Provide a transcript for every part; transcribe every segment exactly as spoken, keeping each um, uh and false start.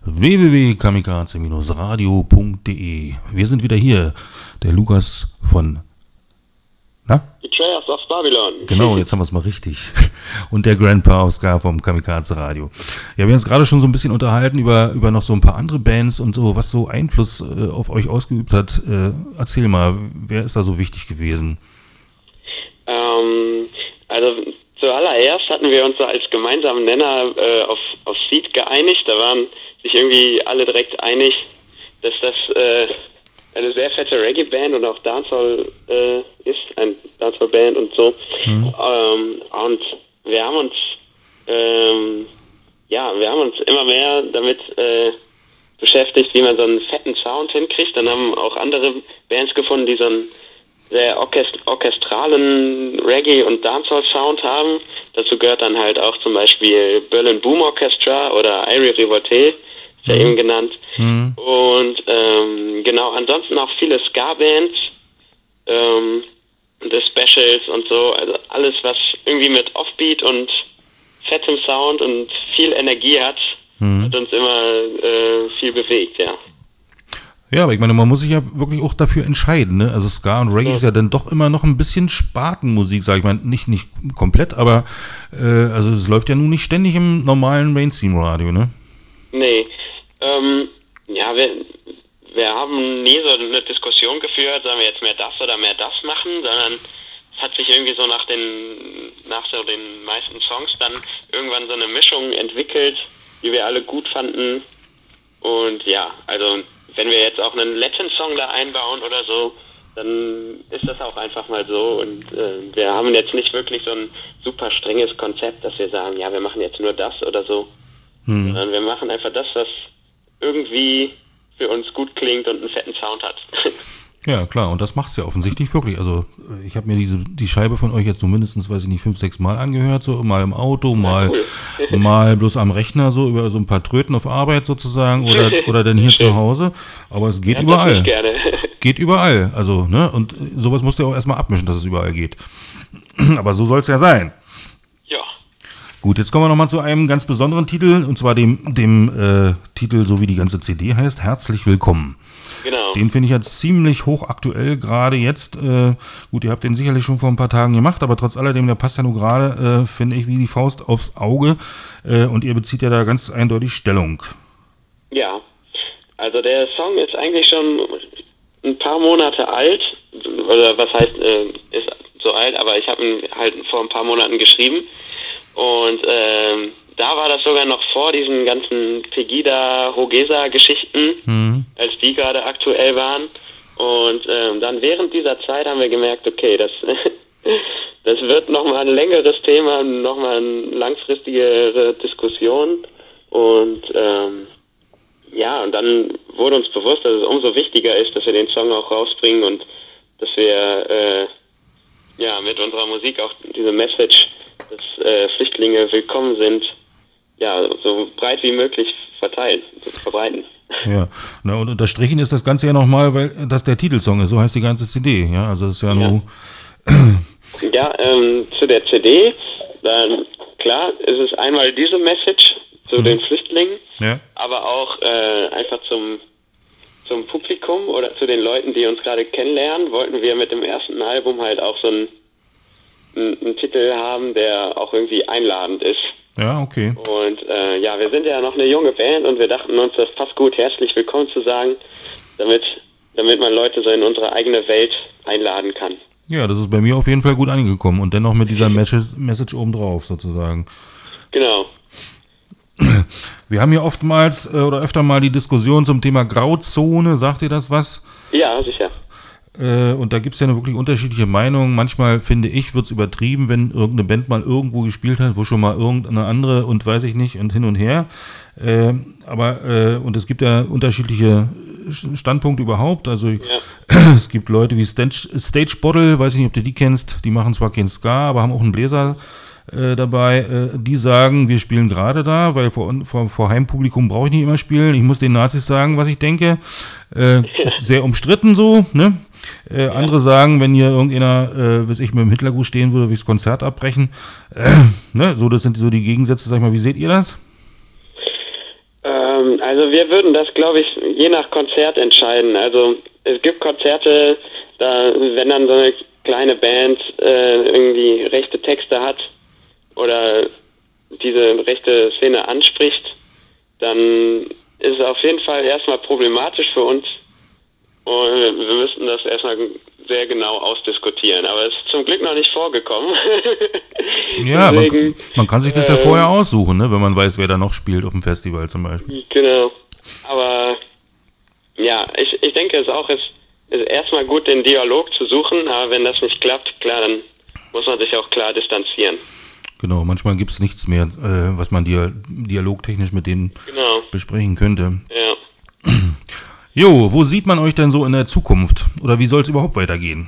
w w w punkt kamikaze Bindestrich radio punkt de. Wir sind wieder hier, der Lukas von... Na? Betrayers of Babylon. Genau, jetzt haben wir es mal richtig. Und der Grandpa Oscar vom Kamikaze Radio. Ja, wir haben uns gerade schon so ein bisschen unterhalten über, über noch so ein paar andere Bands und so, was so Einfluss äh, auf euch ausgeübt hat. Äh, erzähl mal, wer ist da so wichtig gewesen? Ähm, also zuallererst hatten wir uns so als gemeinsamen Nenner äh, auf, auf Seed geeinigt. Da waren sich irgendwie alle direkt einig, dass das äh, eine sehr fette Reggae-Band und auch Dancehall äh, ist, ein Dancehall-Band und so. Mhm. Ähm, und wir haben uns, ähm, ja, wir haben uns immer mehr damit äh, beschäftigt, wie man so einen fetten Sound hinkriegt. Dann haben auch andere Bands gefunden, die so einen sehr orchest- orchestralen Reggae- und Dancehall-Sound haben. Dazu gehört dann halt auch zum Beispiel Berlin Boom Orchestra oder Irie Revolté, ist ja mhm. eben genannt. Mhm. Und ähm, genau, ansonsten auch viele Ska-Bands, ähm, The Specials und so, also alles, was irgendwie mit Offbeat und fettem Sound und viel Energie hat, mhm. hat uns immer äh, viel bewegt, ja. Ja, aber ich meine, man muss sich ja wirklich auch dafür entscheiden, ne? Also Ska und Reggae ja. ist ja dann doch immer noch ein bisschen Spartenmusik, sag ich mal, nicht nicht komplett, aber äh, also es läuft ja nun nicht ständig im normalen Mainstream-Radio, ne? Nee, ähm, ja, wir, wir haben nie so eine Diskussion geführt, sollen wir jetzt mehr das oder mehr das machen, sondern es hat sich irgendwie so nach den, nach so den meisten Songs dann irgendwann so eine Mischung entwickelt, die wir alle gut fanden. Und ja, also wenn wir jetzt auch einen Latin-Song da einbauen oder so, dann ist das auch einfach mal so. Und äh, wir haben jetzt nicht wirklich so ein super strenges Konzept, dass wir sagen, ja, wir machen jetzt nur das oder so. Hm. Sondern wir machen einfach das, was irgendwie für uns gut klingt und einen fetten Sound hat. Ja, klar, und das macht's ja offensichtlich wirklich. Also ich habe mir diese die Scheibe von euch jetzt so mindestens, weiß ich nicht, fünf, sechs Mal angehört, so mal im Auto, mal ja, cool. mal bloß am Rechner, so über so ein paar Tröten auf Arbeit sozusagen oder oder dann hier Schön. Zu Hause. Aber es geht ja, überall. Gerne. Geht überall. Also, ne? Und sowas musst du ja auch erstmal abmischen, dass es überall geht. Aber so soll's ja sein. Ja. Gut, jetzt kommen wir nochmal zu einem ganz besonderen Titel, und zwar dem, dem äh, Titel, so wie die ganze C D heißt, Herzlich Willkommen. Genau. Den finde ich jetzt ziemlich hochaktuell, gerade jetzt. Äh, gut, ihr habt den sicherlich schon vor ein paar Tagen gemacht, aber trotz alledem, der passt ja nur gerade, äh, finde ich, wie die Faust aufs Auge. Äh, und ihr bezieht ja da ganz eindeutig Stellung. Ja, also der Song ist eigentlich schon ein paar Monate alt, oder was heißt, äh, ist so alt, aber ich habe ihn halt vor ein paar Monaten geschrieben. Und ähm, da war das sogar noch vor diesen ganzen Pegida-Hogesa-Geschichten, mhm. als die gerade aktuell waren. Und ähm, dann während dieser Zeit haben wir gemerkt, okay, das, das wird nochmal ein längeres Thema, nochmal eine langfristigere Diskussion. Und ähm, ja, und dann wurde uns bewusst, dass es umso wichtiger ist, dass wir den Song auch rausbringen und dass wir äh, ja mit unserer Musik auch diese Message, dass äh, Flüchtlinge willkommen sind, ja, so breit wie möglich verteilen, verbreiten. Ja, na, und unterstrichen ist das Ganze ja nochmal, weil das der Titelsong ist, so heißt die ganze C D, ja, also es ist ja, ja. nur... ja, ähm, zu der C D, dann, klar, ist es einmal diese Message zu mhm. den Flüchtlingen, ja. aber auch äh, einfach zum, zum Publikum oder zu den Leuten, die uns gerade kennenlernen, wollten wir mit dem ersten Album halt auch so einen, einen, einen Titel haben, der auch irgendwie einladend ist. Ja, okay. Und äh, ja, wir sind ja noch eine junge Band und wir dachten uns, das passt gut, herzlich willkommen zu sagen, damit, damit man Leute so in unsere eigene Welt einladen kann. Ja, das ist bei mir auf jeden Fall gut angekommen und dennoch mit dieser Message, Message obendrauf sozusagen. Genau. Wir haben hier oftmals äh, oder öfter mal die Diskussion zum Thema Grauzone, sagt ihr das was? Ja, sicher. Äh, und da gibt es ja eine wirklich unterschiedliche Meinung. Manchmal, finde ich, wird es übertrieben, wenn irgendeine Band mal irgendwo gespielt hat, wo schon mal irgendeine andere und weiß ich nicht und hin und her. Äh, aber, äh, und es gibt ja unterschiedliche Standpunkte überhaupt. Also ja. Es gibt Leute wie Stage, Stage Bottle, weiß ich nicht, ob du die kennst, die machen zwar kein Ska, aber haben auch einen Bläser äh, dabei. Äh, die sagen, wir spielen gerade da, weil vor, vor, vor Heimpublikum brauche ich nicht immer spielen. Ich muss den Nazis sagen, was ich denke. Äh, ist sehr umstritten so, ne? Äh, ja. Andere sagen, wenn hier irgendeiner, äh, weiß ich, mit dem Hitlergruß stehen würde, will ich das Konzert abbrechen. Äh, ne? So, das sind so die Gegensätze, sag ich mal, wie seht ihr das? Ähm, Ähm, also wir würden das, glaube ich, je nach Konzert entscheiden. Also es gibt Konzerte, da wenn dann so eine kleine Band äh, irgendwie rechte Texte hat oder diese rechte Szene anspricht, dann ist es auf jeden Fall erstmal problematisch für uns und wir müssten das erstmal sehr genau ausdiskutieren, aber es ist zum Glück noch nicht vorgekommen. Ja, Deswegen, man, man kann sich das ja äh, vorher aussuchen, ne, wenn man weiß, wer da noch spielt auf dem Festival zum Beispiel. Genau, aber ja, ich, ich denke, es auch ist, ist erstmal gut, den Dialog zu suchen, aber wenn das nicht klappt, klar, dann muss man sich auch klar distanzieren. Genau, manchmal gibt es nichts mehr, äh, was man dia- dialogtechnisch mit denen genau. besprechen könnte. Ja. Jo, wo sieht man euch denn so in der Zukunft? Oder wie soll es überhaupt weitergehen?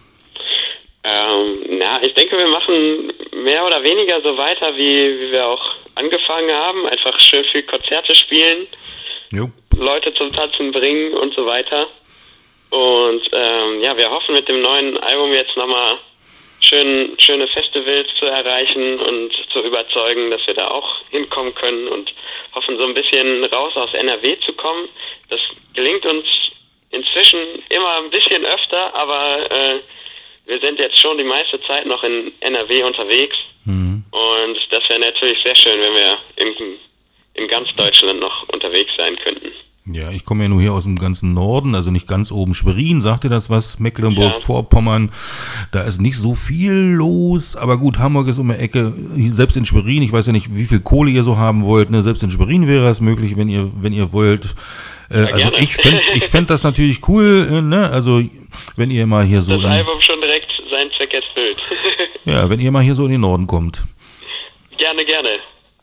Ähm, na, ich denke, wir machen mehr oder weniger so weiter, wie, wie wir auch angefangen haben. Einfach schön viel Konzerte spielen, Jo. Leute zum Tanzen bringen und so weiter. Und ähm, ja, wir hoffen mit dem neuen Album jetzt nochmal schön, schöne Festivals zu erreichen und zu überzeugen, dass wir da auch hinkommen können und hoffen so ein bisschen raus aus N R W zu kommen. Das gelingt uns inzwischen immer ein bisschen öfter, aber äh, wir sind jetzt schon die meiste Zeit noch in N R W unterwegs. Mhm. Und das wäre natürlich sehr schön, wenn wir in, in ganz Deutschland noch unterwegs sein könnten. Ja, ich komme ja nur hier aus dem ganzen Norden, also nicht ganz oben. Schwerin, sagt ihr das was? Mecklenburg-Vorpommern, da ist nicht so viel los, aber gut, Hamburg ist um die Ecke, selbst in Schwerin, ich weiß ja nicht, wie viel Kohle ihr so haben wollt, ne? Selbst in Schwerin wäre es möglich, wenn ihr, wenn ihr wollt. Äh, ja, also gerne. ich fände ich fänd das natürlich cool, äh, ne? Also wenn ihr mal hier so... Das Album schon direkt seinen Zweck erfüllt. Ja, wenn ihr mal hier so in den Norden kommt. Gerne, gerne.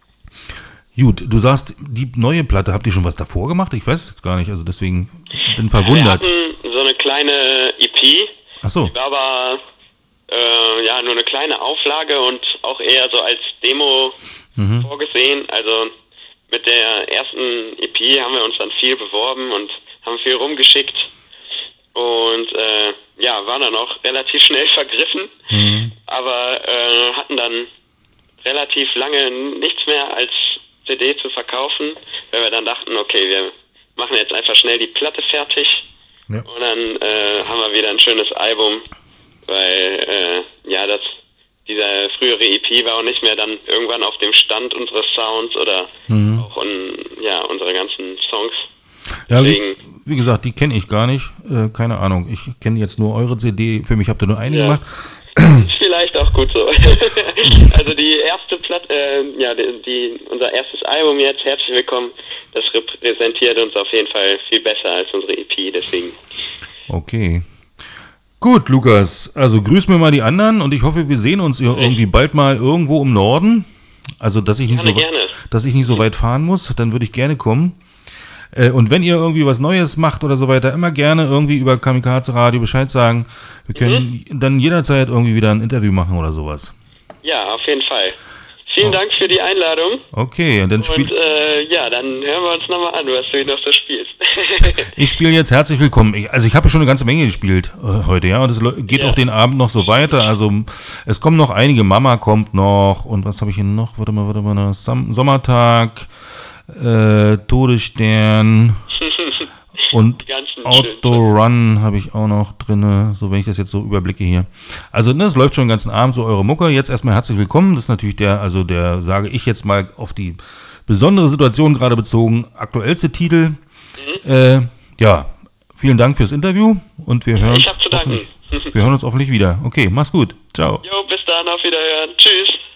Gut, du sagst, die neue Platte, habt ihr schon was davor gemacht? Ich weiß es jetzt gar nicht, also deswegen bin verwundert. Wir hatten so eine kleine E P. Ach so. Die war aber äh, ja, nur eine kleine Auflage und auch eher so als Demo mhm. vorgesehen. Also mit der ersten E P haben wir uns dann viel beworben und haben viel rumgeschickt. Und äh, ja, waren dann auch relativ schnell vergriffen, mhm. aber äh, hatten dann relativ lange nichts mehr als C D zu verkaufen, weil wir dann dachten, okay, wir machen jetzt einfach schnell die Platte fertig ja. und dann äh, haben wir wieder ein schönes Album, weil äh, ja, das dieser frühere E P war auch nicht mehr dann irgendwann auf dem Stand unseres Sounds oder mhm. auch in, ja, unsere ganzen Songs. Ja, wie, wie gesagt, die kenne ich gar nicht, äh, keine Ahnung, ich kenne jetzt nur eure C D, für mich habt ihr nur eine ja. gemacht. Ist vielleicht auch gut so. Also die erste Platte, äh, ja, die, die, unser erstes Album jetzt, Herzlich Willkommen, das repräsentiert uns auf jeden Fall viel besser als unsere E P, deswegen. Okay. Gut, Lukas, also grüß mir mal die anderen und ich hoffe, wir sehen uns irgendwie bald mal irgendwo im Norden. Also, dass ich nicht, gerne, so, gerne. dass ich nicht so weit fahren muss, dann würde ich gerne kommen. Und wenn ihr irgendwie was Neues macht oder so weiter, immer gerne irgendwie über Kamikaze Radio Bescheid sagen. Wir können mhm. dann jederzeit irgendwie wieder ein Interview machen oder sowas. Ja, auf jeden Fall. Vielen oh. Dank für die Einladung. Okay, und dann spielt... Und äh, ja, dann hören wir uns nochmal an, was du noch so spielst. Ich spiele jetzt Herzlich Willkommen. Ich, also ich habe schon eine ganze Menge gespielt äh, heute, ja, und es geht ja. auch den Abend noch so weiter. Also es kommen noch einige, Mama kommt noch und was habe ich hier noch? Warte mal, warte mal, Som- Sommertag... Äh, Todesstern und Autorun habe ich auch noch drin, so wenn ich das jetzt so überblicke hier. Also ne, es läuft schon den ganzen Abend so eure Mucke. Jetzt erstmal herzlich willkommen. Das ist natürlich der, also der, sage ich jetzt mal auf die besondere Situation gerade bezogen, aktuellste Titel. Mhm. Äh, ja, vielen Dank fürs Interview und wir hören, ich uns hab zu danken. wir hören uns hoffentlich wieder. Okay, mach's gut. Ciao. Jo, bis dann, auf Wiederhören. Tschüss.